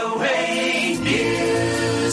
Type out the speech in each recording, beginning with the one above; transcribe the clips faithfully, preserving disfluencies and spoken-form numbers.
โอ เอ News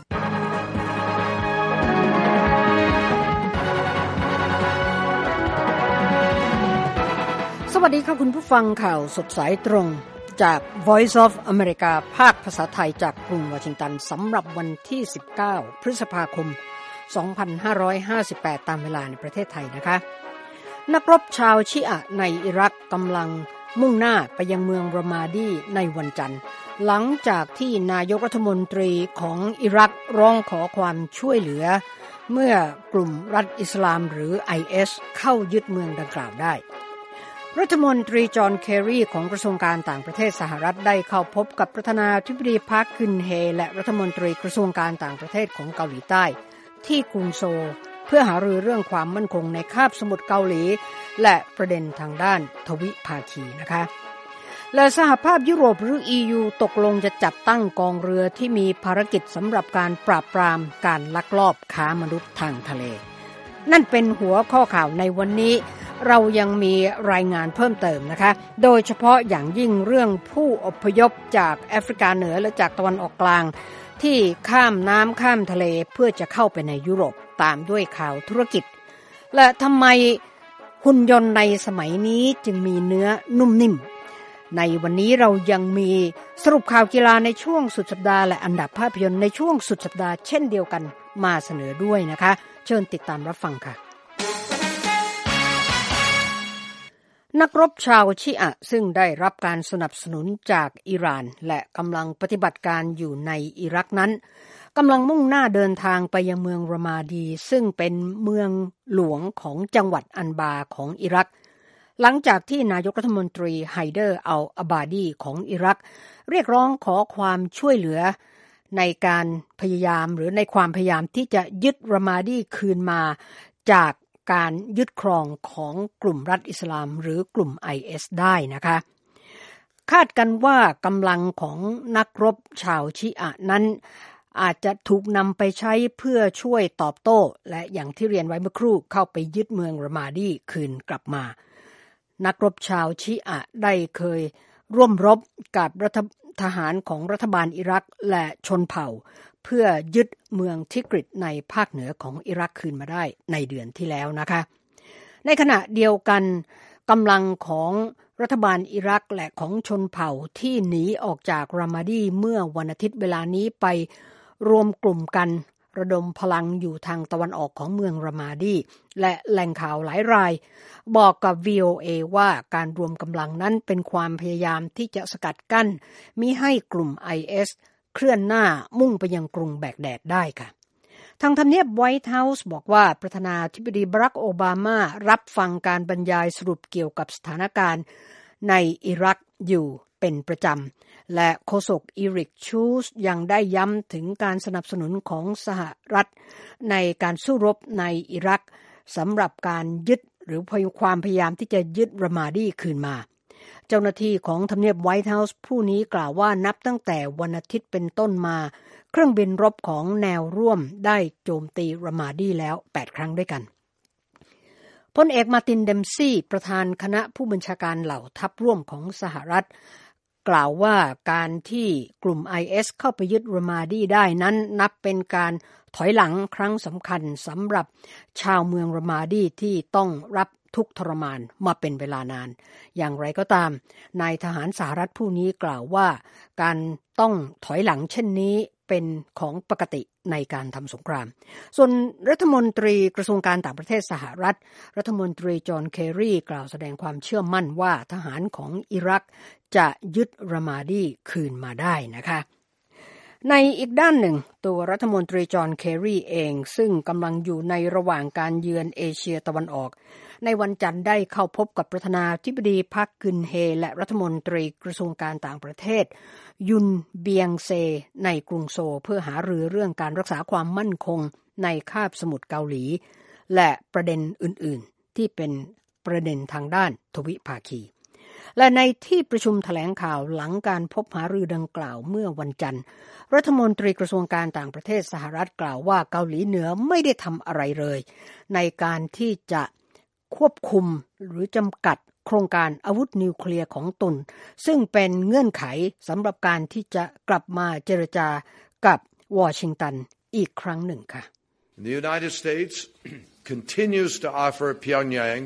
สวัสดีค่ะคุณผู้ฟังข่าวสดสายตรงจาก Voice of America ภาคภาษาไทยจากกรุงวอชิงตันสำหรับวันที่สิบเก้าพฤษภาคมสองพันห้าร้อยห้าสิบแปดตามเวลาในประเทศไทยนะคะนักรบชาวชิอะในอิรักกำลังมุ่งหน้าไปยังเมืองรามาดีในวันจันทร์หลังจากที่นายกรัฐมนตรีของอิรักร้องขอความช่วยเหลือเมื่อกลุ่มรัฐอิสลามหรือ ไอ เอส เข้ายึดเมืองดังกล่าวได้รัฐมนตรีจอห์นเคอรีของกระทรวงการต่างประเทศสหรัฐได้เข้าพบกับประธานาธิบดีพาร์คกึนเฮและรัฐมนตรีกระทรวงการต่างประเทศของเกาหลีใต้ที่กรุงโซลเพื่อหารือเรื่องความมั่นคงในคาบสมุทรเกาหลีและประเด็นทางด้านทวิภาคีนะคะและสหภาพยุโรปหรือ อี ยู ตกลงจะจัดตั้งกองเรือที่มีภารกิจสำหรับการปราบปรามการลักลอบค้ามนุษย์ทางทะเลนั่นเป็นหัวข้อข่าวในวันนี้เรายังมีรายงานเพิ่มเติมนะคะโดยเฉพาะอย่างยิ่งเรื่องผู้อพยพจากแอฟริกาเหนือและจากตะวันออกกลางที่ข้ามน้ำข้ามทะเลเพื่อจะเข้าไปในยุโรปตามด้วยข่าวธุรกิจและทำไมหุ่นยนต์ในสมัยนี้จึงมีเนื้อนุ่มนิ่มในวันนี้เรายังมีสรุปข่าวกีฬาในช่วงสุดสัปดาห์และอันดับภาพยนตร์ในช่วงสุดสัปดาห์เช่นเดียวกันมาเสนอด้วยนะคะเชิญติดตามรับฟังค่ะนักรบชาวชิอะซึ่งได้รับการสนับสนุนจากอิหร่านและกำลังปฏิบัติการอยู่ในอิรักนั้นกำลังมุ่งหน้าเดินทางไปยังเมืองรามาดีซึ่งเป็นเมืองหลวงของจังหวัดอันบาของอิรักหลังจากที่นายกรัฐมนตรีไฮเดอร์อัลอาบาดีของอิรักเรียกร้องขอความช่วยเหลือในการพยายามหรือในความพยายามที่จะยึดรามาดีคืนมาจากการยึดครองของกลุ่มรัฐอิสลามหรือกลุ่ม ไอ เอส ได้นะคะคาดกันว่ากำลังของนักรบชาวชิอะนั้นอาจจะถูกนำไปใช้เพื่อช่วยตอบโต้และอย่างที่เรียนไว้เมื่อครู่เข้าไปยึดเมืองรามาดีคืนกลับมานักรบชาวชิอะได้เคยร่วมรบกับรัฐทหารของรัฐบาลอิรักและชนเผ่าเพื่อยึดเมืองทิกริตในภาคเหนือของอิรักคืนมาได้ในเดือนที่แล้วนะคะในขณะเดียวกันกำลังของรัฐบาลอิรักและของชนเผ่าที่หนีออกจากรามาดีเมื่อวันอาทิตย์เวลานี้ไปรวมกลุ่มกันระดมพลังอยู่ทางตะวันออกของเมืองรามาดีและแหล่งข่าวหลายรายบอกกับ วี โอ เอ ว่าการรวมกำลังนั้นเป็นความพยายามที่จะสกัดกั้นมิให้กลุ่ม ไอ เอส เคลื่อนหน้ามุ่งไปยังกรุงแบกแดดได้ค่ะทางทำเนียบไวท์เฮาส์บอกว่าประธานาธิบดีบารักโอบามารับฟังการบรรยายสรุปเกี่ยวกับสถานการณ์ในอิรักอยู่เป็นประจำและโฆษกอีริกชูสยังได้ย้ำถึงการสนับสนุนของสหรัฐในการสู้รบในอิรักสำหรับการยึดหรือความพยายามที่จะยึดรามาดีคืนมาเจ้าหน้าที่ของทำเนียบไวท์เฮาส์ผู้นี้กล่าวว่านับตั้งแต่วันอาทิตย์เป็นต้นมาเครื่องบินรบของแนวร่วมได้โจมตีรามาดีแล้วแปดครั้งด้วยกันพลเอกมาร์ตินเดมซี่ประธานคณะผู้บัญชาการเหล่าทัพร่วมของสหรัฐกล่าวว่าการที่กลุ่ม ไอ เอส เข้าไปยึดรามาดีได้นั้นนับเป็นการถอยหลังครั้งสำคัญสำหรับชาวเมืองรามาดีที่ต้องรับทุกข์ทรมานมาเป็นเวลานานอย่างไรก็ตามนายทหารสหรัฐผู้นี้กล่าวว่าการต้องถอยหลังเช่นนี้เป็นของปกติในการทำสงครามส่วนรัฐมนตรีกระทรวงการต่างประเทศสหรัฐรัฐมนตรีจอห์นเคอรีกล่าวแสดงความเชื่อมั่นว่าทหารของอิรักจะยึดรามาดีคืนมาได้นะคะในอีกด้านหนึ่งตัวรัฐมนตรีจอห์นเคอรีเองซึ่งกำลังอยู่ในระหว่างการเยือนเอเชียตะวันออกในวันจันทร์ได้เข้าพบกับประธานาธิบดีพาร์คกึนเฮและรัฐมนตรีกระทรวงการต่างประเทศยุนเบียงเซในกรุงโซลเพื่อหารือเรื่องการรักษาความมั่นคงในคาบสมุทรเกาหลีและประเด็นอื่นๆที่เป็นประเด็นทางด้านทวิภาคีและในที่ประชุมแถลงข่าวหลังการพบหารือดังกล่าวเมื่อวันจันทร์รัฐมนตรีกระทรวงการต่างประเทศสหรัฐกล่าวว่าเกาหลีเหนือไม่ได้ทำอะไรเลยในการที่จะควบคุมหรือจำกัดโครงการอาวุธนิวเคลียร์ของตนซึ่งเป็นเงื่อนไขสำหรับการที่จะกลับมาเจรจากับวอชิงตันอีกครั้งหนึ่งค่ะ The United States continues to offer Pyongyang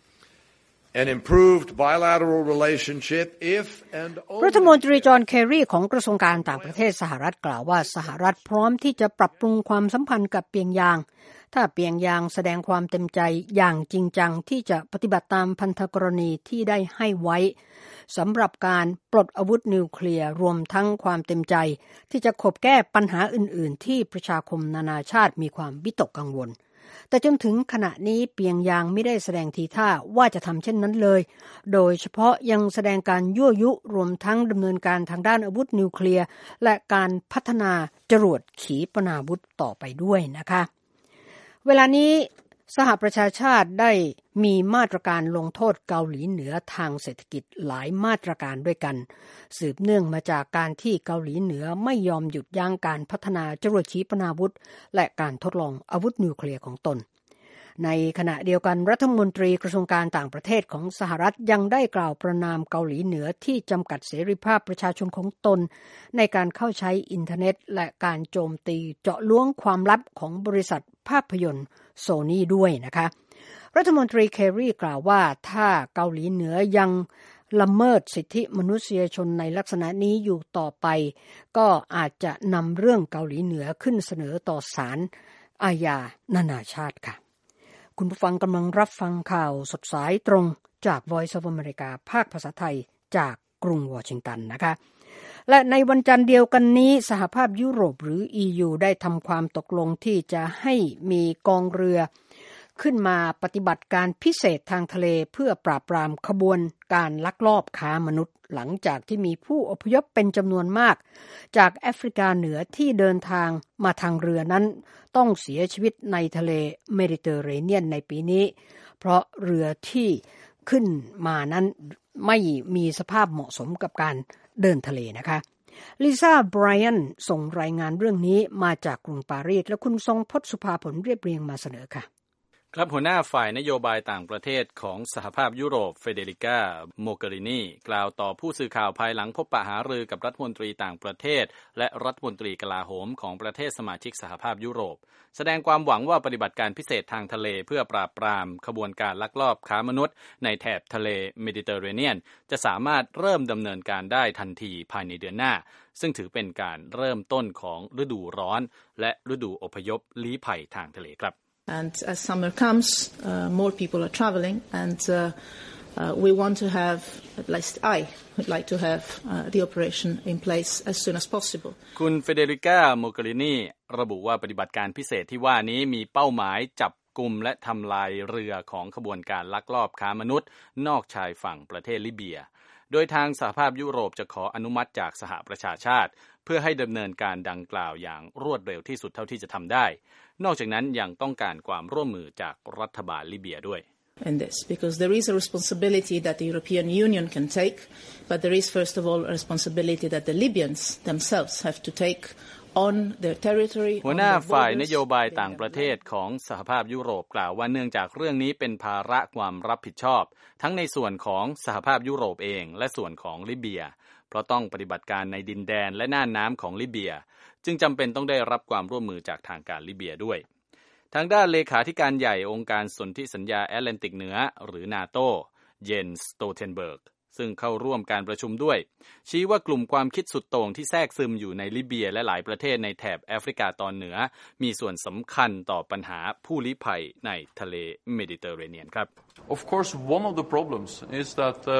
an improved bilateral relationship if and only รัฐมนตรีจอห์นเคอรีของกระทรวงการต่างประเทศสหรัฐกล่าวว่าสหรัฐพร้อมที่จะปรับปรุงความสัมพันธ์กับเปียงยางถ้าเปียงยางแสดงความเต็มใจอย่างจริงจังที่จะปฏิบัติตามพันธกรณีที่ได้ให้ไว้สำหรับการปลดอาวุธนิวเคลียร์รวมทั้งความเต็มใจที่จะขบแก้ปัญหาอื่นๆที่ประชาคมนานาชาติมีความวิตกกังวลแต่จนถึงขณะนี้เปียงยางไม่ได้แสดงทีท่าว่าจะทำเช่นนั้นเลยโดยเฉพาะยังแสดงการยั่วยุรวมทั้งดำเนินการทางด้านอาวุธนิวเคลียร์และการพัฒนาจรวดขีปนาวุธต่อไปด้วยนะคะเวลานี้สหประชาชาติได้มีมาตรการลงโทษเกาหลีเหนือทางเศรษฐกิจหลายมาตรการด้วยกันสืบเนื่องมาจากการที่เกาหลีเหนือไม่ยอมหยุดยั้งการพัฒนาจรวดขีปนาวุธและการทดลองอาวุธนิวเคลียร์ของตนในขณะเดียวกันรัฐมนตรีกระทรวงการต่างประเทศของสหรัฐยังได้กล่าวประณามเกาหลีเหนือที่จำกัดเสรีภาพประชาชนของตนในการเข้าใช้อินเทอร์เน็ตและการโจมตีเจาะล้วงความลับของบริษัทภาพยนตร์โซนี่ด้วยนะคะรัฐมนตรีเคอรีกล่าวว่าถ้าเกาหลีเหนือยังละเมิดสิทธิมนุษยชนในลักษณะนี้อยู่ต่อไปก็อาจจะนำเรื่องเกาหลีเหนือขึ้นเสนอต่อศาลอาญานานาชาติค่ะคุณผู้ฟังกำลังรับฟังข่าวสดสายตรงจาก Voice of America ภาคภาษาไทยจากกรุงวอชิงตันนะคะและในวันจันทร์เดียวกันนี้สหภาพยุโรปหรือ อี ยู ได้ทำความตกลงที่จะให้มีกองเรือขึ้นมาปฏิบัติการพิเศษทางทะเลเพื่อปราบปรามขบวนการลักลอบค้ามนุษย์หลังจากที่มีผู้อพยพเป็นจำนวนมากจากแอฟริกาเหนือที่เดินทางมาทางเรือนั้นต้องเสียชีวิตในทะเลเมดิเตอร์เรเนียนในปีนี้เพราะเรือที่ขึ้นมานั้นไม่มีสภาพเหมาะสมกับการเดินทะเลนะคะลิซ่าไบรอันส่งรายงานเรื่องนี้มาจากกรุงปารีสและคุณทรงพจน์สุภาผลเรียบเรียงมาเสนอค่ะครับหัวหน้าฝ่ายนโยบายต่างประเทศของสหภาพยุโรปเฟเดริกาโมเกรินีกล่าวต่อผู้สื่อข่าวภายหลังพบปะหารือกับรัฐมนตรีต่างประเทศและรัฐมนตรีกลาโหมของประเทศสมาชิกสหภาพยุโรปแสดงความหวังว่าปฏิบัติการพิเศษทางทะเลเพื่อปราบปรามขบวนการลักลอบค้ามนุษย์ในแถบทะเลเมดิเตอร์เรเนียนจะสามารถเริ่มดำเนินการได้ทันทีภายในเดือนหน้าซึ่งถือเป็นการเริ่มต้นของฤดูร้อนและฤดูอพยพลี้ภัยทางทะเลครับ And as summer comes, uh, more people are traveling, and uh, uh, we want to have, at least I would like to have uh, the operation in place as soon as possible. คุณเฟเดริกาโมเกรินีระบุว่าปฏิบัติการพิเศษที่ว่านี้มีเป้าหมายจับกุมและทำลายเรือของขบวนการลักลอบค้ามนุษย์นอกชายฝั่งประเทศลิเบียโดยทางสหภาพยุโรปจะขออนุมัติจากสหประชาชาติเพื่อให้ดำเนินการดังกล่าวอย่างรวดเร็วที่สุดเท่าที่จะทำได้นอกจากนั้นยังต้องการความร่วมมือจากรัฐบาลลิเบียด้วย In this, because there is a responsibility that the European Union can take, but there is first of all a responsibility that the Libyans themselves have to take on their territory. หัวหน้าฝ่ายนโยบายต่างประเทศของสหภาพยุโรปกล่าวว่าเนื่องจากเรื่องนี้เป็นภาระความรับผิดชอบทั้งในส่วนของสหภาพยุโรปเองและส่วนของลิเบียเพราะต้องปฏิบัติการในดินแดนและน่านน้ำของลิเบียจึงจำเป็นต้องได้รับความร่วมมือจากทางการลิเบียด้วยทางด้านเลขาธิการใหญ่องค์การสนธิสัญญาแอตแลนติกเหนือหรือนาโตเยนส์สโตเทนเบิร์กซึ่งเข้าร่วมการประชุมด้วยชี้ว่ากลุ่มความคิดสุดโต่งที่แทรกซึมอยู่ในลิเบียและหลายประเทศในแถบแอฟริกาตอนเหนือมีส่วนสำคัญต่อปัญหาผู้ลี้ภัยในทะเลเมดิเตอร์เรเนียนครับ Of course, one of the problems is that uh,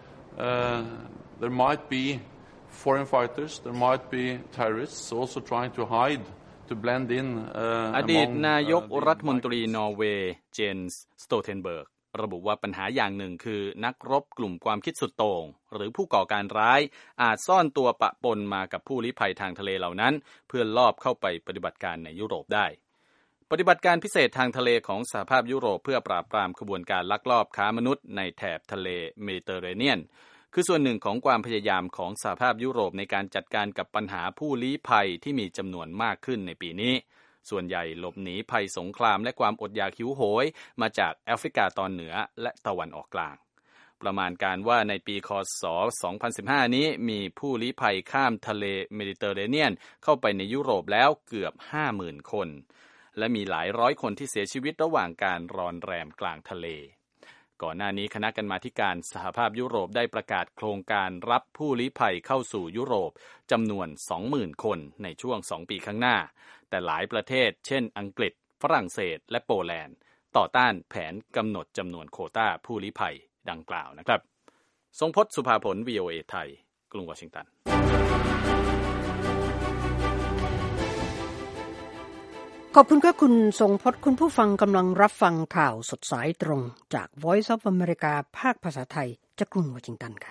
uh, there might be foreign fighters, there might be terrorists also trying to hide to blend in uh, อดีต among นายก uh, รัฐมนตรีนอร์เวย์เจนส์สโตเทนเบิร์กระบุว่าปัญหาอย่างหนึ่งคือนักรบกลุ่มความคิดสุดโต่งหรือผู้ก่อการร้ายอาจซ่อนตัวปะปนมากับผู้ลี้ภัยทางทะเลเหล่านั้นเพื่อลอบเข้าไปปฏิบัติการในยุโรปได้ปฏิบัติการพิเศษทางทะเลของสหภาพยุโรปเพื่อปราบปรามขบวนการลักลอบค้ามนุษย์ในแถบทะเลเมดิเตอร์เรเนียนคือส่วนหนึ่งของความพยายามของสหภาพยุโรปในการจัดการกับปัญหาผู้ลี้ภัยที่มีจำนวนมากขึ้นในปีนี้ส่วนใหญ่หลบหนีภัยสงครามและความอดอยากหิวโหยมาจากแอฟริกาตอนเหนือและตะวันออกกลางปประมาณการว่าในปีคศสองพันสิบห้านี้มีผู้ลี้ภัยข้ามทะเลเมดิเตอร์เรเนียนเข้าไปในยุโรปแล้วเกือบ ห้าหมื่น คนและมีหลายร้อยคนที่เสียชีวิตระหว่างการรอนแรมกลางทะเลก่อนหน้านี้คณะกรรมาธิการสหภาพยุโรปได้ประกาศโครงการรับผู้ลี้ภัยเข้าสู่ยุโรปจำนวน สองหมื่น คนในช่วงสองปีข้างหน้าแต่หลายประเทศเช่นอังกฤษฝรั่งเศสและโปแลนด์ต่อต้านแผนกำหนดจำนวนโควตาผู้ลี้ภัยดังกล่าวนะครับทรงพจน์สุภาผล วี โอ เอ ไทยกรุงวอชิงตันขอบคุณค่ะคุณทรงพจน์คุณผู้ฟังกำลังรับฟังข่าวสดสายตรงจาก Voice of America ภาคภาษาไทยจากกรุงวอชิงตันค่ะ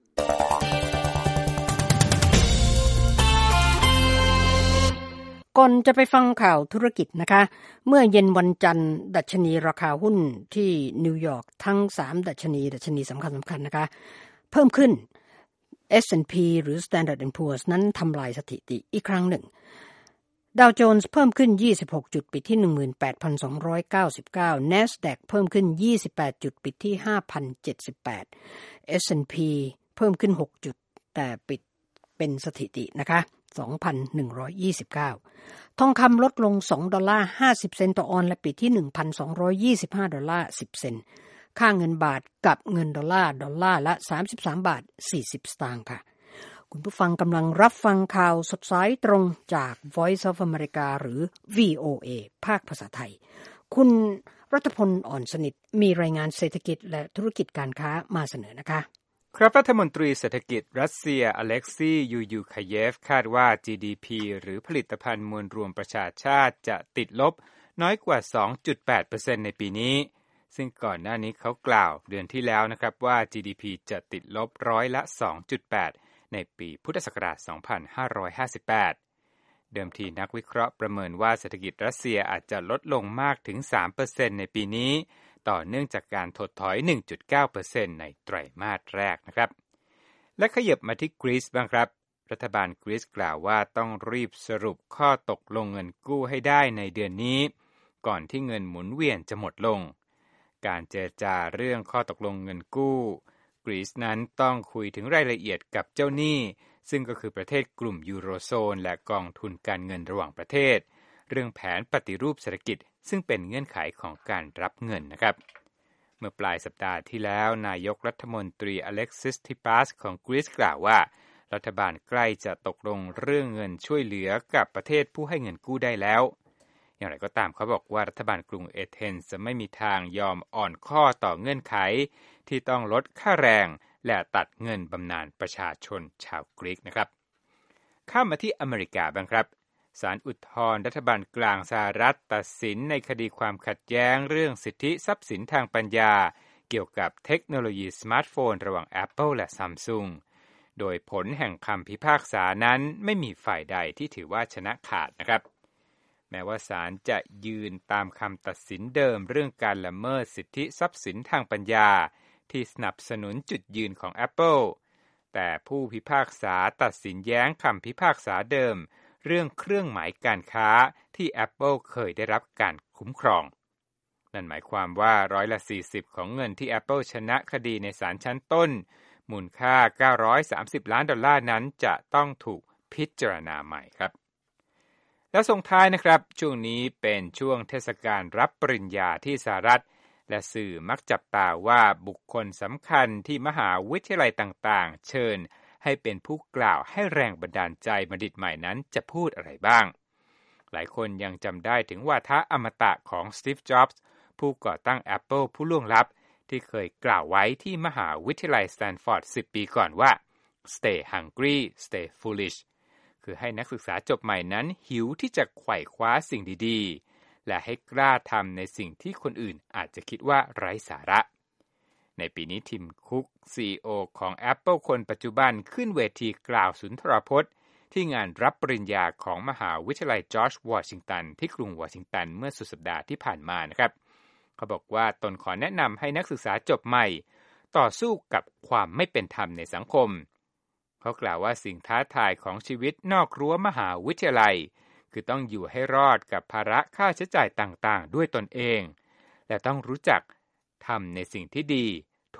ก่อนจะไปฟังข่าวธุรกิจนะคะเมื่อเย็นวันจันทร์ดัชนีราคาหุ้นที่นิวยอร์กทั้งสามดัชนีดัชนีสำคัญสำคัญนะคะเพิ่มขึ้น เอส แอนด์ พี หรือ Standard แอนด์ Poor's นั้นทำลายสถิติอีกครั้งหนึ่งดาวโจนส์เพิ่มขึ้นยี่สิบหกจุดปิดที่ หนึ่งหมื่นแปดพันสองร้อยเก้าสิบเก้า NASDAQ เพิ่มขึ้นยี่สิบแปดจุดปิดที่ ห้าพันเจ็ดสิบแปด เอส แอนด์ พี เพิ่มขึ้นหกจุดแต่ปิดเป็นสถิตินะคะ สองพันหนึ่งร้อยยี่สิบเก้า ทองคำลดลงสองดอลลาร์ห้าสิบเซนต์ต่อออนซ์และปิดที่ หนึ่งพันสองร้อยยี่สิบห้าดอลลาร์สิบเซนต์ค่าเงินบาทกับเงินดอลลาร์ดอลลาร์ละสามสิบสามบาทสี่สิบสตางค์ค่ะคุณผู้ฟังกำลังรับฟังข่าวสดสายตรงจาก Voice of America หรือ วี โอ เอ ภาคภาษาไทยคุณรัฐพลอ่อนสนิทมีรายงานเศรษฐกิจและธุรกิจการค้ามาเสนอนะคะครับรัฐมนตรีเศรษฐกิจรัสเซียอเล็กซียูยูคาเยฟคาดว่า จี ดี พี หรือผลิตภัณฑ์มวลรวมประชาชาติจะติดลบน้อยกว่า สองจุดแปดเปอร์เซ็นต์ ในปีนี้ซึ่งก่อนหน้านี้เขากล่าวเดือนที่แล้วนะครับว่า จี ดี พี จะติดลบร้อยละ สองจุดแปดในปีพุทธศักราช สองพันห้าร้อยห้าสิบแปด เดิมทีนักวิเคราะห์ประเมินว่าเศรษฐกิจรัสเซียอาจจะลดลงมากถึง สามเปอร์เซ็นต์ ในปีนี้ต่อเนื่องจากการถดถอย หนึ่งจุดเก้าเปอร์เซ็นต์ ในไตรมาสแรกนะครับและขยับมาที่กรีซบ้างครับรัฐบาลกรีซกล่าวว่าต้องรีบสรุปข้อตกลงเงินกู้ให้ได้ในเดือนนี้ก่อนที่เงินหมุนเวียนจะหมดลงการเจรจาเรื่องข้อตกลงเงินกู้กรีซนั้นต้องคุยถึงรายละเอียดกับเจ้าหนี้ซึ่งก็คือประเทศกลุ่มยูโรโซนและกองทุนการเงินระหว่างประเทศเรื่องแผนปฏิรูปเศรษฐกิจซึ่งเป็นเงื่อนไขของการรับเงินนะครับเมื่อปลายสัปดาห์ที่แล้วนายกรัฐมนตรีอเล็กซิสทิปัสของกรีซกล่าวว่ารัฐบาลใกล้จะตกลงเรื่องเงินช่วยเหลือกับประเทศผู้ให้เงินกู้ได้แล้วอย่างไรก็ตามเขาบอกว่ารัฐบาลกรุงเอเธนส์จะไม่มีทางยอมอ่อนข้อต่อเงื่อนไขที่ต้องลดค่าแรงและตัดเงินบำนาญประชาชนชาวกรีกนะครับข้ามมาที่อเมริกาบ้างครับศาลอุทธรณ์รัฐบาลกลางสหรัฐตัดสินในคดีความขัดแย้งเรื่องสิทธิทรัพย์สินทางปัญญาเกี่ยวกับเทคโนโลยีสมาร์ทโฟนระหว่าง Apple และ Samsung โดยผลแห่งคำพิพากษานั้นไม่มีฝ่ายใดที่ถือว่าชนะขาดนะครับแม้ว่าศาลจะยืนตามคำตัดสินเดิมเรื่องการละเมิดสิทธิทรัพย์สินทางปัญญาที่สนับสนุนจุดยืนของ Apple แต่ผู้พิพากษาตัดสินแย้งคำพิพากษาเดิมเรื่องเครื่องหมายการค้าที่ Apple เคยได้รับการคุ้มครองนั่นหมายความว่าร้อยละสี่สิบของเงินที่ Apple ชนะคดีในศาลชั้นต้นมูลค่าเก้าร้อยสามสิบล้านดอลลาร์นั้นจะต้องถูกพิจารณาใหม่ครับแล้วส่งท้ายนะครับช่วงนี้เป็นช่วงเทศกาลรับปริญญาที่สหรัฐและสื่อมักจับตาว่าบุคคลสำคัญที่มหาวิทยาลัยต่างๆเชิญให้เป็นผู้กล่าวให้แรงบันดาลใจบัณฑิตใหม่นั้นจะพูดอะไรบ้างหลายคนยังจำได้ถึงวาทะอมตะของสตีฟ จ็อบส์ผู้ก่อตั้ง Apple ผู้ล่วงลับที่เคยกล่าวไว้ที่มหาวิทยาลัยสแตนฟอร์ดสิบปีก่อนว่า Stay hungry, stay foolish คือให้นักศึกษาจบใหม่นั้นหิวที่จะไขว่คว้าสิ่งดีๆและให้กล้าทำในสิ่งที่คนอื่นอาจจะคิดว่าไร้สาระในปีนี้ทิมคุก ซี อี โอ ของ Apple คนปัจจุบันขึ้นเวทีกล่าวสุนทรพจน์ที่งานรับปริญญาของมหาวิทยาลัยจอร์จวอชิงตันที่กรุงวอชิงตันเมื่อสุดสัปดาห์ที่ผ่านมานะครับเขาบอกว่าตนขอแนะนำให้นักศึกษาจบใหม่ต่อสู้กับความไม่เป็นธรรมในสังคมเขากล่าวว่าสิ่งท้าทายของชีวิตนอกรั้วมหาวิทยาลัยคือต้องอยู่ให้รอดกับภาระค่าใช้จ่ายต่างๆด้วยตนเองและต้องรู้จักทำในสิ่งที่ดีท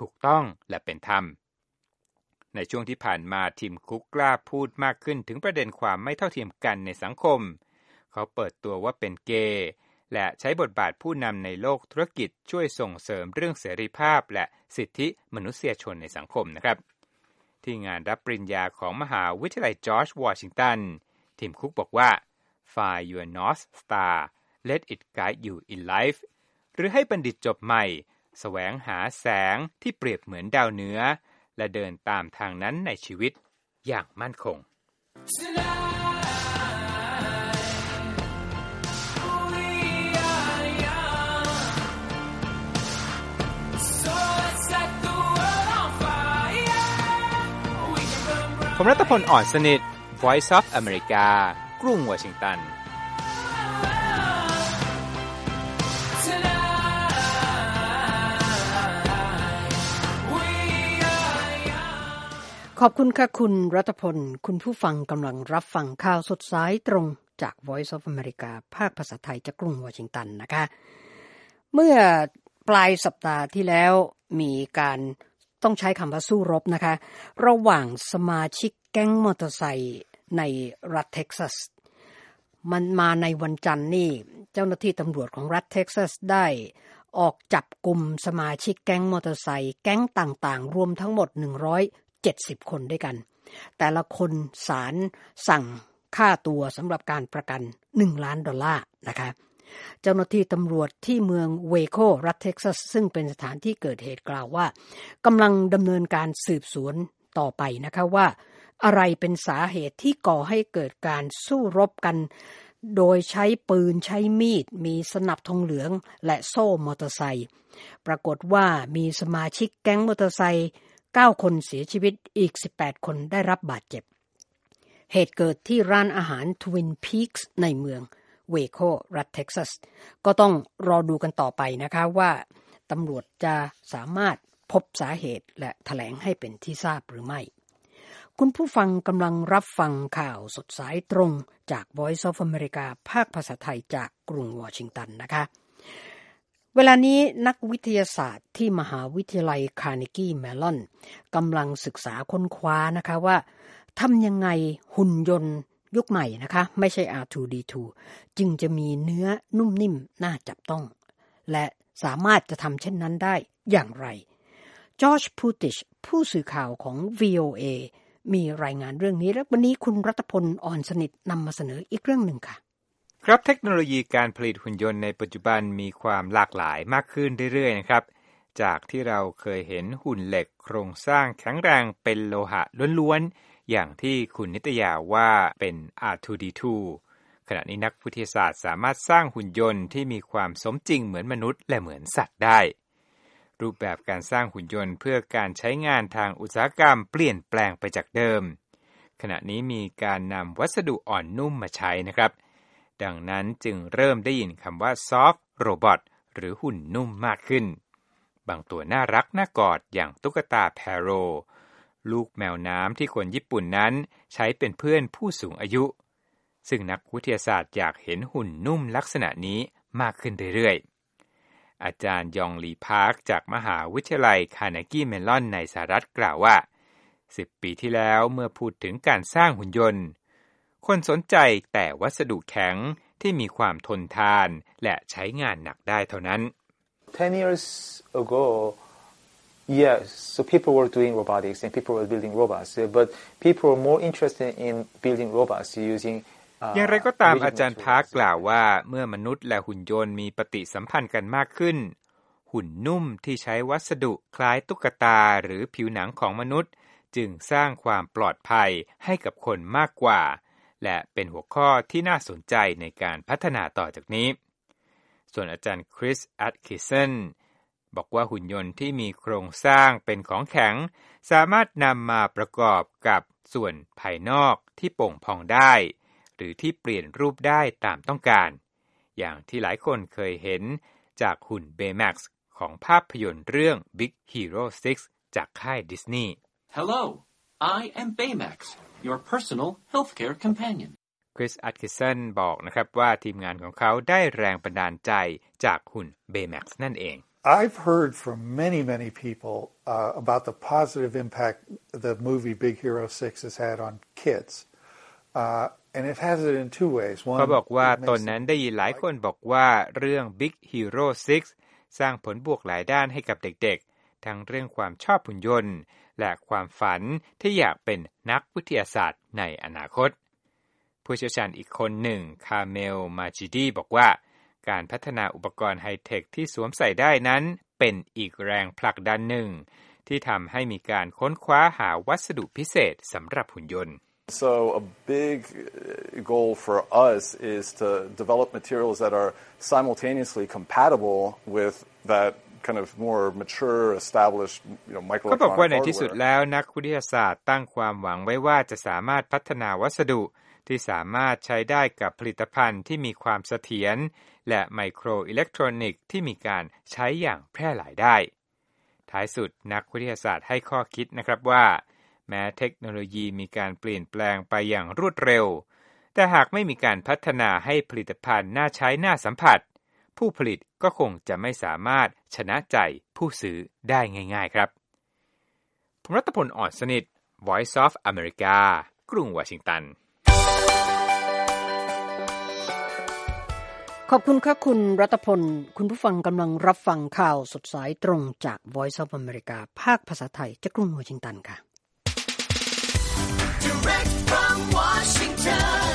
ถูกต้องและเป็นธรรมในช่วงที่ผ่านมาทีมคุกกล้าพูดมากขึ้นถึงประเด็นความไม่เท่าเทียมกันในสังคมเขาเปิดตัวว่าเป็นเกย์และใช้บทบาทผู้นำในโลกธุรกิจช่วยส่งเสริมเรื่องเสรีภาพและสิทธิมนุษยชนในสังคมนะครับที่งานรับปริญญาของมหาวิทยาลัยจอร์จวอชิงตันทีมคุกบอกว่า Find your North Star Let it guide you in life หรือให้บัณฑิตจบใหม่แสวงหาแสงที่เปรียบเหมือนดาวเหนือและเดินตามทางนั้นในชีวิตอย่างมั่นคงผมรัตพลอ่อนสนิท Voice of America กรุงวอชิงตันขอบคุณค่ะคุณรัตพลคุณผู้ฟังกำลังรับฟังข่าวสดสายตรงจาก Voice of America ภาคภาษาไทยจากกรุงวอชิงตันนะคะเมื่อปลายสัปดาห์ที่แล้วมีการต้องใช้คำว่าสู้รบนะคะระหว่างสมาชิกแก๊งมอเตอร์ไซค์ในรัฐเท็กซัสมันมาในวันจันทร์นี่เจ้าหน้าที่ตำรวจของรัฐเท็กซัสได้ออกจับกลุ่มสมาชิกแก๊งมอเตอร์ไซค์แก๊งต่างๆรวมทั้งหมดหนึ่งร้อยเจ็ดสิบคนด้วยกันแต่ละคนศาลสั่งค่าตัวสำหรับการประกันหนึ่งล้านดอลลาร์นะคะเจ้าหน้าที่ตำรวจที่เมืองเวโครัฐเท็กซัสซึ่งเป็นสถานที่เกิดเหตุกล่าวว่ากำลังดำเนินการสืบสวนต่อไปนะคะว่าอะไรเป็นสาเหตุที่ก่อให้เกิดการสู้รบกันโดยใช้ปืนใช้มีดมีสนับธงเหลืองและโซ่มอเตอร์ไซค์ปรากฏว่ามีสมาชิกแก๊งมอเตอร์ไซค์เก้าคนเสียชีวิตอีกสิบแปดคนได้รับบาดเจ็บเหตุเกิดที่ร้านอาหาร Twin Peaks ในเมืองเวโครัฐเท็กซัสก็ต้องรอดูกันต่อไปนะคะว่าตำรวจจะสามารถพบสาเหตุและแถลงให้เป็นที่ทราบหรือไม่คุณผู้ฟังกำลังรับฟังข่าวสดสายตรงจาก Voice of America ภาคภาษาไทยจากกรุงวอชิงตันนะคะเวลานี้นักวิทยาศาสตร์ที่มหาวิทยาลัยคาร์เนกีเมลอนกำลังศึกษาค้นคว้านะคะว่าทำยังไงหุ่นยนต์ยุคใหม่นะคะไม่ใช่ อาร์ ทู ดี ทู จึงจะมีเนื้อนุ่มนิ่มน่าจับต้องและสามารถจะทำเช่นนั้นได้อย่างไรจอร์จพูติชผู้สื่อข่าวของ วี โอ เอ มีรายงานเรื่องนี้และวันนี้คุณรัตพลอ่อนสนิทนำมาเสนออีกเรื่องหนึ่งค่ะครับเทคโนโลยีการผลิตหุ่นยนต์ในปัจจุบันมีความหลากหลายมากขึ้นเรื่อยๆนะครับจากที่เราเคยเห็นหุ่นเหล็กโครงสร้างแข็งแรงเป็นโลหะล้วนๆอย่างที่คุณนิตยาว่าเป็น อาร์ ทู ดี ทู ขณะนี้นักวิทยาศาสตร์สามารถสร้างหุ่นยนต์ที่มีความสมจริงเหมือนมนุษย์และเหมือนสัตว์ได้รูปแบบการสร้างหุ่นยนต์เพื่อการใช้งานทางอุตสาหกรรมเปลี่ยนแปลงไปจากเดิมขณะนี้มีการนำวัสดุอ่อนนุ่มมาใช้นะครับดังนั้นจึงเริ่มได้ยินคำว่า soft robot หรือหุ่นนุ่มมากขึ้นบางตัวน่ารักน่ากอดอย่างตุ๊กตาแพโรลูกแมวน้ำที่คนญี่ปุ่นนั้นใช้เป็นเพื่อนผู้สูงอายุซึ่งนักวิทยาศาสตร์อยากเห็นหุ่นนุ่มลักษณะนี้มากขึ้นเรื่อยๆอาจารย์ยองลีพาร์คจากมหาวิทยาลัยคาร์เนกีเมลอนในสหรัฐกล่าวว่าสิบปีที่แล้วเมื่อพูดถึงการสร้างหุ่นยนต์คนสนใจแต่วัสดุแข็งที่มีความทนทานและใช้งานหนักได้เท่านั้น ten years ago yes so people were doing robotics and people were building robots but people were more interested in building robots using อย่างไรก็ตามอาจารย์พาร์คกล่าวว่าเมื่อมนุษย์และหุ่นยนต์มีปฏิสัมพันธ์กันมากขึ้นหุ่นนุ่มที่ใช้วัสดุคล้ายตุ๊กตาหรือผิวหนังของมนุษย์จึงสร้างความปลอดภัยให้กับคนมากกว่าและเป็นหัวข้อที่น่าสนใจในการพัฒนาต่อจากนี้ส่วนอาจารย์คริส แอตคินสันบอกว่าหุ่นยนต์ที่มีโครงสร้างเป็นของแข็งสามารถนำมาประกอบกับส่วนภายนอกที่โป่งพองได้หรือที่เปลี่ยนรูปได้ตามต้องการอย่างที่หลายคนเคยเห็นจากหุ่นเบย์แม็กซ์ของภาพยนตร์เรื่อง Big Hero ซิกซ์ จากค่ายดิสนีย์ Hello, I am Baymax, your personal healthcare companion. คริส แอตคินสันบอกนะครับว่าทีมงานของเขาได้แรงบันดาลใจจากหุ่น Baymax นั่นเอง I've heard from many, many people uh, about the positive impact the movie Big Hero six has had on kids. Uh, and it has it in two ways. One, เขาบอกว่าตอนนั้นได้ยินหลายคนบอกว่าเรื่อง Big Hero ซิกซ์ สร้างผลบวกหลายด้านให้กับเด็กๆทั้งเรื่องความชอบหุ่นยนต์และความฝันที่อยากเป็นนักวิทยาศาสตร์ในอนาคตผู้เชี่ยวชาญอีกคนหนึ่งคาเมลมาจิดีบอกว่าการพัฒนาอุปกรณ์ไฮเทคที่สวมใส่ได้นั้นเป็นอีกแรงผลักดันหนึ่งที่ทำให้มีการค้นคว้าหาวัสดุพิเศษสำหรับหุ่นยนต์ So a big goal for us is to develop materials that are simultaneously compatible with that kind of more mature established you know microelectronic ก็บอกว่าในที่สุดแล้วนักวิทยาศาสตร์ตั้งความหวังไว้ว่าจะสามารถพัฒนาวัสดุที่สามารถใช้ได้กับผลิตภัณฑ์ที่มีความเสถียรและไมโครอิเล็กทรอนิกส์ที่มีการใช้อย่างแพร่หลายได้ท้ายสุดนักวิทยาศาสตร์ให้ข้อคิดนะครับว่าแม้เทคโนโลยีมีการเปลี่ยนแปลงไปอย่างรวดเร็วแต่หากไม่มีการพัฒนาให้ผลิตภัณฑ์น่าใช้น่าสัมผัสผู้ผลิตก็คงจะไม่สามารถชนะใจผู้ซื้อได้ง่ายๆครับผมรัตพล อ่อนสนิท Voice of America กรุงวอชิงตันขอบคุณค่ะคุณรัตพลคุณผู้ฟังกำลังรับฟังข่าวสดสายตรงจาก Voice of America ภาคภาษาไทยจากกรุงวอชิงตันค่ะ Direct from Washington,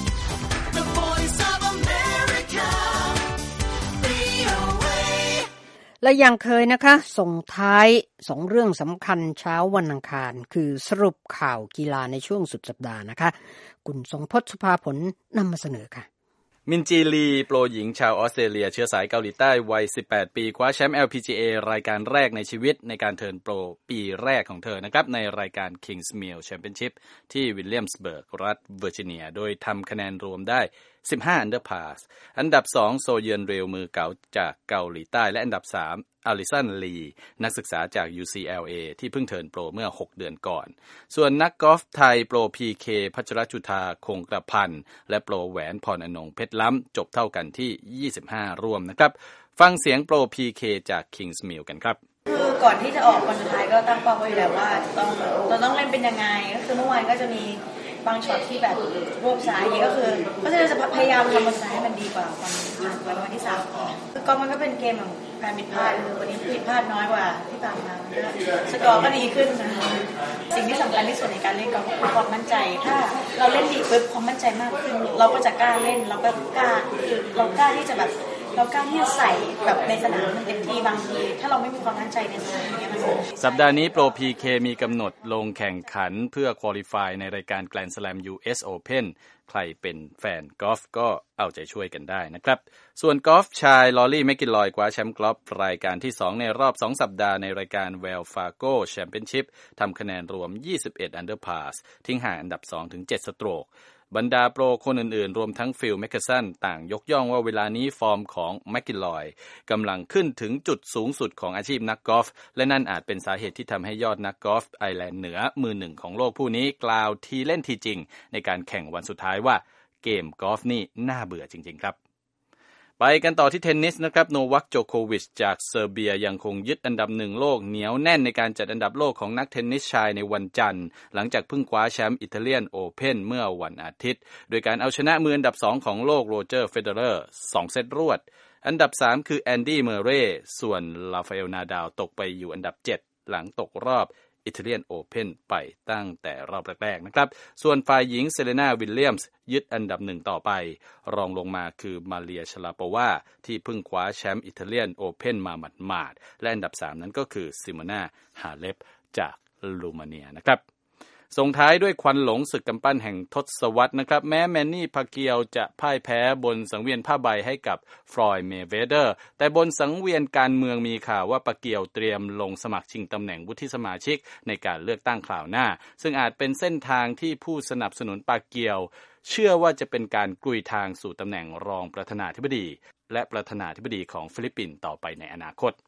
the Voice of America, วี โอ เอและอย่างเคยนะคะส่งท้ายสองเรื่องสำคัญเช้าวันอังคารคือสรุปข่าวกีฬาในช่วงสุดสัปดาห์นะคะคุณทรงพจน์สุภาผลนำมาเสนอค่ะมินจีลีโปรหญิงชาวออสเตรเลียเชื้อสายเกาหลีใต้วัยสิบแปดปีคว้าแชมป์ แอล พี จี เอ รายการแรกในชีวิตในการเทิร์นโปรปีแรกของเธอนะครับในรายการ Kingsmill Championship ที่วิลเลียมสเบิร์กรัฐเวอร์จิเนียโดยทำคะแนนรวมได้สิบห้า อันเดอร์พาสอันดับสองโซเยือนเรลมือเก่าจากเกาหลีใต้และอันดับสามอลิสันลีนักศึกษาจาก ยู ซี แอล เอ ที่เพิ่งเทิร์นโปรเมื่อหกเดือนก่อนส่วนนักกอล์ฟไทยโปร พี เค พัชรจุฑาคงกระพันธ์และโปรแหวนพรอนงค์เพชรล้ำจบเท่ากันที่ยี่สิบห้ารวมนะครับฟังเสียงโปร พี เค จาก Kingsmill กันครับคือก่อนที่จะออกวันสุดท้ายก็ตั้งเป้าไว้อยู่แล้วว่าจะต้องเราต้องเล่นเป็นยังไงก็คือเมื่อวานก็จะมีบางช็อตที่แบบรวบสายนี้ก็คือก็จะพยายามทำวันสุดท้ายให้มันดีกว่าวันผ่านไปวันที่สามคือก็มันก็เป็นเกมของการผิดพลาดคือวันนี้ผิดพลาดน้อยกว่าที่ผ่านมาสกอร์ก็ดีขึ้นนะสิ่งที่สำคัญที่สุดในการเล่นก็คือความมั่นใจถ้าเราเล่นดีปุ๊บความมั่นใจมากขึ้นเราก็จะกล้าเล่นเราก็กล้าคือเรากล้าที่จะแบบเรากล้าที่จะใส่แบบในสนามมันเต็มที่บางทีถ้าเราไม่มีความมั่นใจในสนามอย่างเงี้ยมันสัปดาห์นี้โปร พี เค มีกำหนดลงแข่งขันเพื่อควอลิฟายในรายการ Grand Slam ยู เอส Open ใครเป็นแฟนกอล์ฟก็เอาใจช่วยกันได้นะครับส่วนกอล์ฟชายลอรี่แมคกิลลอยคว้าแชมป์กอล์ฟรายการที่สองในรอบสองสัปดาห์ในรายการ Wells Fargo Championship ทำคะแนนรวมยี่สิบเอ็ด อันเดอร์พาสทิ้งห่างอันดับสองถึงเจ็ดสโตรกบรรดาโปรคนอื่นๆรวมทั้งฟิลแมคเคสันต่างยกย่องว่าเวลานี้ฟอร์มของแมคกิลลอยกำลังขึ้นถึงจุดสูงสุดของอาชีพนักกอล์ฟและนั่นอาจเป็นสาเหตุที่ทำให้ยอดนักกอล์ฟไอร์แลนด์เหนือมือหนึ่งของโลกผู้นี้กล่าวทีเล่นทีจริงในการแข่งวันสุดท้ายว่าเกมกอล์ฟนี่น่าเบื่อจริงๆครับไปกันต่อที่เทนนิสนะครับโนวัคโจโควิชจากเซอร์เบียยังคงยึดอันดับหนึ่งโลกเหนียวแน่นในการจัดอันดับโลกของนักเทนนิสชายในวันจันทร์หลังจากเพิ่งคว้าแชมป์อิตาเลียนโอเพ่นเมื่อวันอาทิตย์โดยการเอาชนะมืออันดับสองของโลกโรเจอร์เฟเดอเรอร์สองเซตรวดอันดับสามคือแอนดี้เมอร์เรย์ส่วนลาฟาเอลนาดาลตกไปอยู่อันดับเจ็ดหลังตกรอบอิตาเลียนโอเพ่นไปตั้งแต่รอบแรกๆนะครับส่วนฝ่ายหญิงเซเลนาวิลเลียมส์ยึดอันดับหนึ่งต่อไปรองลงมาคือมาเรียชลาโปวาที่เพิ่งคว้าแชมป์อิตาเลียนโอเพ่นมาหมาดๆและอันดับสามนั้นก็คือซิโมนาฮาเลปจากรูมาเนียนะครับส่งท้ายด้วยควันหลงศึกกำปั้นแห่งทศวรรษนะครับแม้แมนนี่พาเกียวจะพ่ายแพ้บนสังเวียนผ้าใบให้กับฟลอยด์เมเวเดอร์แต่บนสังเวียนการเมืองมีข่าวว่าปาเกียวเตรียมลงสมัครชิงตำแหน่งวุฒิสมาชิกในการเลือกตั้งคราวหน้าซึ่งอาจเป็นเส้นทางที่ผู้สนับสนุนปาเกียวเชื่อว่าจะเป็นการกลุยทางสู่ตำแหน่งรองประธานาธิบดีและประธานาธิบดีของฟิลิปปินส์ต่อไปในอนาคต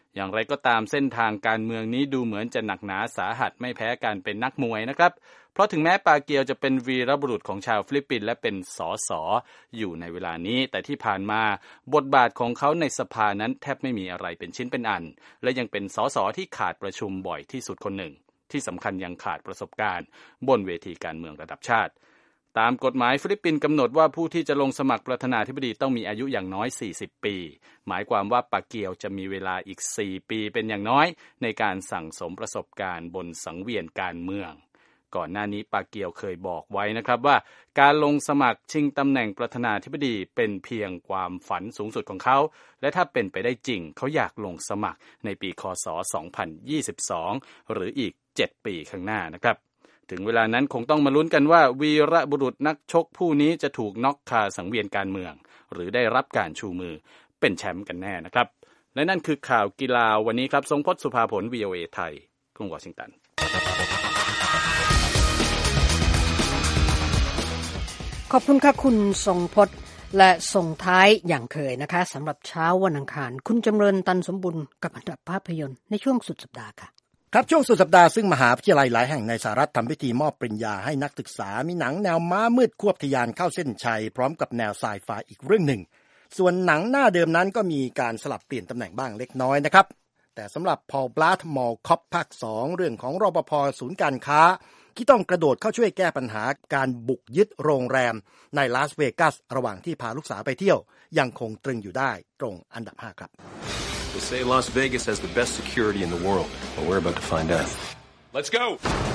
อย่างไรก็ตามเส้นทางการเมืองนี้ดูเหมือนจะหนักหนาสาหัสไม่แพ้การเป็นนักมวยนะครับเพราะถึงแม้ปาเกียวจะเป็นวีรบุรุษของชาวฟิลิปปินส์และเป็นสสอยู่ในเวลานี้แต่ที่ผ่านมาบทบาทของเขาในสภานั้นแทบไม่มีอะไรเป็นชิ้นเป็นอันและยังเป็นสสที่ขาดประชุมบ่อยที่สุดคนหนึ่งที่สำคัญยังขาดประสบการณ์บนเวทีการเมืองระดับชาติตามกฎหมายฟิลิปปินส์กำหนดว่าผู้ที่จะลงสมัครประธานาธิบดีต้องมีอายุอย่างน้อยสี่สิบปีหมายความว่าปาเกียวจะมีเวลาอีกสี่ปีเป็นอย่างน้อยในการสั่งสมประสบการณ์บนสังเวียนการเมืองก่อนหน้านี้ปาเกียวเคยบอกไว้นะครับว่าการลงสมัครชิงตำแหน่งประธานาธิบดีเป็นเพียงความฝันสูงสุดของเขาและถ้าเป็นไปได้จริงเขาอยากลงสมัครในปีค.ศ. สองพันยี่สิบสองหรืออีกเจ็ดปีข้างหน้านะครับถึงเวลานั้นคงต้องมาลุ้นกันว่าวีรบุรุษนักชกผู้นี้จะถูกน็อกคาสังเวียนการเมืองหรือได้รับการชูมือเป็นแชมป์กันแน่นะครับและนั่นคือข่าวกีฬาวันนี้ครับทรงพจน์สุภาผล วี โอ เอ ไทยกรุงวอชิงตันขอบคุณค่ะคุณทรงพจน์และส่งท้ายอย่างเคยนะคะสำหรับเช้าวันอังคารคุณจำเริญตันสมบุญกับอันดับภาพยนตร์ในช่วงสุดสัปดาห์ค่ะครับช่วงสุดสัปดาห์ซึ่งมหาวิทยาลัยหลายแห่งในสหรัฐทำพิธีมอบปริญญาให้นักศึกษามีหนังแนวม้ามืดควบทะยานเข้าเส้นชัยพร้อมกับแนวไซไฟอีกเรื่องหนึ่งส่วนหนังหน้าเดิมนั้นก็มีการสลับเปลี่ยนตำแหน่งบ้างเล็กน้อยนะครับแต่สำหรับ Paul Blart Mall Cop ภาคสองเรื่องของรปภ.ศูนย์การค้าที่ต้องกระโดดเข้าช่วยแก้ปัญหาการบุกยึดโรงแรมในลาสเวกัสระหว่างที่พาลูกสาวไปเที่ยวยังคงตรึงอยู่ได้ตรงอันดับห้าครับ They say Las Vegas has the best security in the world, but we're about to find out. Let's go.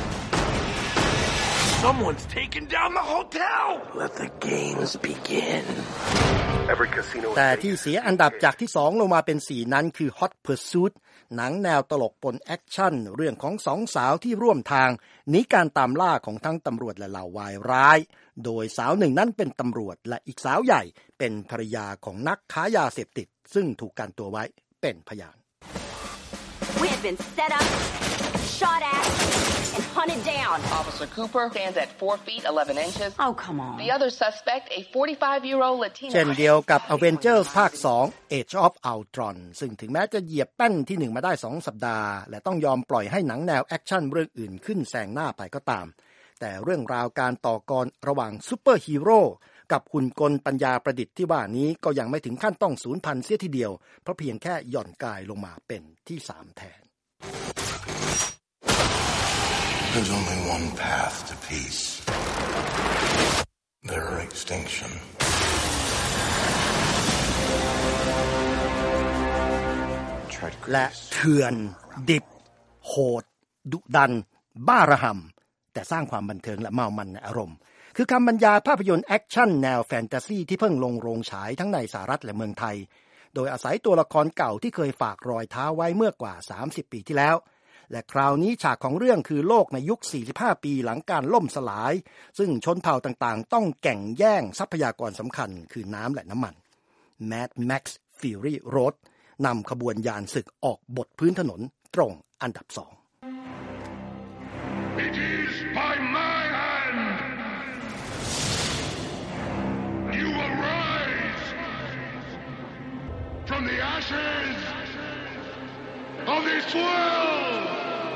Someone's taken down the hotel. Let the games begin. Every casino. แต่ที่เสียอันดับจากที่สองลงมาเป็นสี่นั้นคือ Hot Pursuit หนังแนวตลกปนแอคชั่นเรื่องของสองสาวที่ร่วมทางหนีการตามล่าของทั้งตำรวจและเหล่าวายร้ายโดยสาวหนึ่งนั้นเป็นตำรวจและอีกสาวใหญ่เป็นภรรยาของนักค้ายาเสพติดซึ่งถูกกันตัวไว้เป็นพยาน We have been set up, shot at, and hunted down. Officer Cooper stands at four feet eleven inches. Oh, come on. The other suspect, a forty-five-year-old Latino. เช่นเดียวกับ Avengers ภาคสอง Age of Ultron ซึ่งถึงแม้จะเหยียบแป้นที่หนึ่งมาได้สองสัปดาห์และต้องยอมปล่อยให้หนังแนวแอคชั่นเรื่องอื่นขึ้นแซงหน้าไปก็ตามแต่เรื่องราวการต่อกรระหว่างซูเปอร์ฮีโร่กับหุ่นกลปัญญาประดิษฐ์ที่ว่านี้ก็ยังไม่ถึงขั้นต้องสูญพันธุ์เสียทีเดียวเพราะเพียงแค่หย่อนกายลงมาเป็นที่สามแทน There's only one path to peace. Their extinction. และเถื่อนดิบโหดดุดันบ้าระห่ำแต่สร้างความบันเทิงและเมามันในอารมณ์คือคำบรรยายภาพยนตร์แอคชั่นแนวแฟนตาซีที่เพิ่งลงโรงฉายทั้งในสหรัฐและเมืองไทยโดยอาศัยตัวละครเก่าที่เคยฝากรอยเท้าไว้เมื่อกว่าสามสิบปีที่แล้วและคราวนี้ฉากของเรื่องคือโลกในยุคสี่สิบห้าปีหลังการล่มสลายซึ่งชนเผ่าต่างๆต้องแข่งแย่งทรัพยากรสำคัญคือน้ำและน้ำมัน Mad Max Fury Road นำขบวนยานศึกออกบทพื้นถนนตรงอันดับสอง It is by my hand. You will rise from the ashes of this world.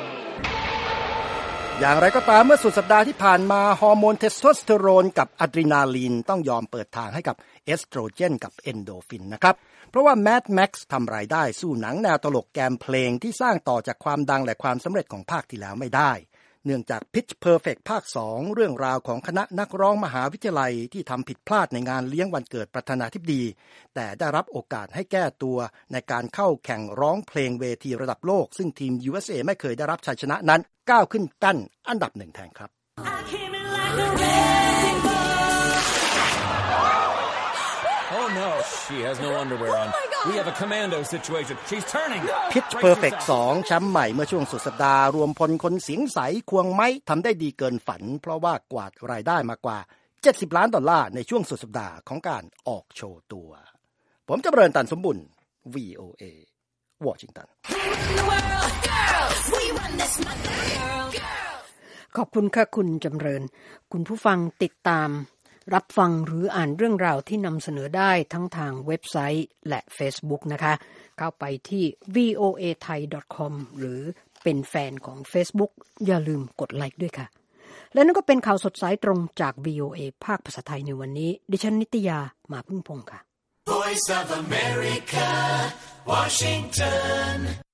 อย่างไรก็ตามเมื่อสุดสัปดาห์ที่ผ่านมาฮอร์โมนเทสโทสเตอโรนกับอะดรีนาลีนต้องยอมเปิดทางให้กับเอสโตรเจนกับเอนโดฟินนะครับเพราะว่า Mad Max ทำรายได้สู้หนังแนวตลกแกมเพลงที่สร้างต่อจากความดังและความสำเร็จของภาคที่แล้วไม่ได้เนื่องจาก Pitch Perfect ภาคสองเรื่องราวของคณะนักร้องมหาวิทยาลัยที่ทำผิดพลาดในงานเลี้ยงวันเกิดประธานาธิบดีแต่ได้รับโอกาสให้แก้ตัวในการเข้าแข่งร้องเพลงเวทีระดับโลกซึ่งทีม ยู เอส เอ ไม่เคยได้รับชัยชนะนั้นก้าวขึ้นกั้นอันดับหนึ่งแทนครับ Oh no, she has no underwear on. We have a commando situation. She's turning. Pitch Perfect สองแชมป์ใหม่เมื่อช่วงสุดสัปดาห์รวมพลคนเสียงใสควงไม้ทำได้ดีเกินฝันเพราะว่ากวาดรายได้มากว่าเจ็ดสิบล้านดอลลาร์ในช่วงสุดสัปดาห์ของการออกโชว์ตัวผมจำเริญตันสมบุญ วี โอ เอ วอชิงตันขอบคุณค่ะคุณจำเริญคุณผู้ฟังติดตามรับฟังหรืออ่านเรื่องราวที่นำเสนอได้ทั้งทางเว็บไซต์และ Facebook นะคะเข้าไปที่ วี โอ เอ ไทย ดอท คอม หรือเป็นแฟนของ Facebook อย่าลืมกดไลค์ด้วยค่ะและนั่นก็เป็นข่าวสดสายตรงจาก วี โอ เอ ภาคภาษาไทยในวันนี้ดิฉันนิตยามาพึ่งพงษ์ค่ะ Voice of America, Washington